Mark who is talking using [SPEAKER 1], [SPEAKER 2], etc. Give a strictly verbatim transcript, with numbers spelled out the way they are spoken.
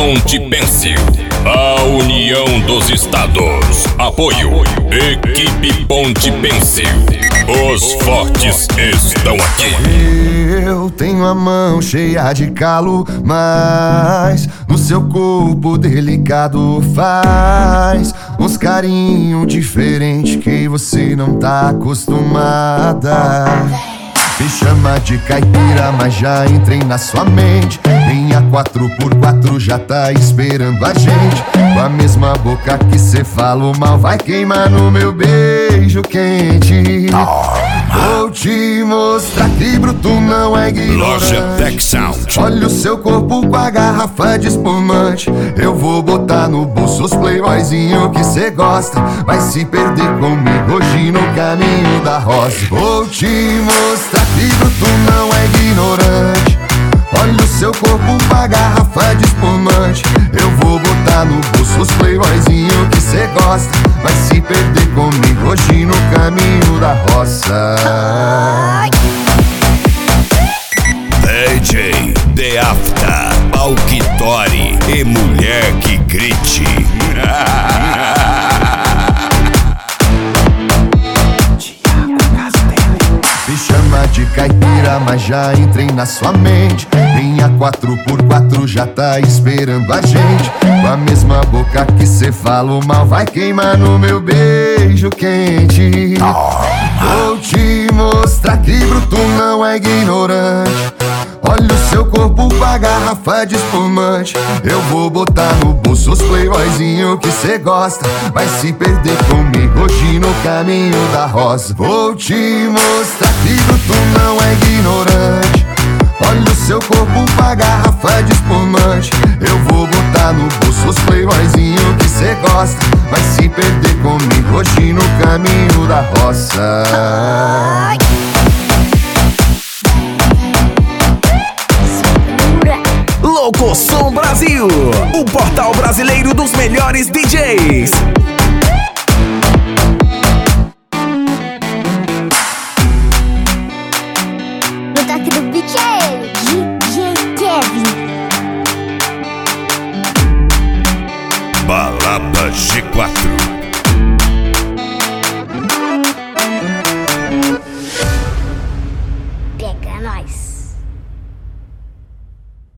[SPEAKER 1] Ponte Pêncil, a união dos estados. Apoio, Equipe Ponte Pêncil. Os fortes estão aqui.
[SPEAKER 2] Eu tenho a mão cheia de calo, mas no seu corpo delicado faz uns carinho diferente que você não tá acostumada. Me chama de caipira, mas já entrei na sua mente. Minha quatro por quatro já tá esperando a gente. Com a mesma boca que cê falou mal, vai queimar no meu beijo quente. Vou te mostrar que bruto não é ignorante.
[SPEAKER 1] Loja Tech Sound.
[SPEAKER 2] Olha o seu corpo com a garrafa de espumante. Eu vou botar no bolso os playboyzinho que cê gosta. Vai se perder comigo hoje no caminho da rosa. Vou te mostrar que bruto não é ignorante. Olha o seu corpo com a garrafa de espumante. Eu vou botar no bolso os playboyzinho que cê gosta. Vai se perder comigo hoje no caminho da roça.
[SPEAKER 1] D J The Afta, Alquitori e mulher que grite.
[SPEAKER 2] Me chama de caipira, mas já entrei na sua mente. Minha quatro por quatro já tá esperando a gente. Com a mesma boca que cê falou mal, vai queimar no meu beijo quente. Vou te mostrar que bruto não é ignorante. Olha o seu corpo com a garrafa de espumante. Eu vou botar no bolso os playboyzinho que cê gosta. Vai se perder comigo hoje no caminho da rosa. Vou te mostrar que bruto não é ignorante. Olha o seu corpo com a garrafa de espumante. Eu vou botar no bolso os playboyzinho que cê gosta. Vai se perder comigo hoje no caminho da roça.
[SPEAKER 3] Locosom Brasil, o portal brasileiro dos melhores D Js.
[SPEAKER 4] No toque do beat é ele, D J Kevin.
[SPEAKER 1] Balaba G quatro.
[SPEAKER 4] Pega nós.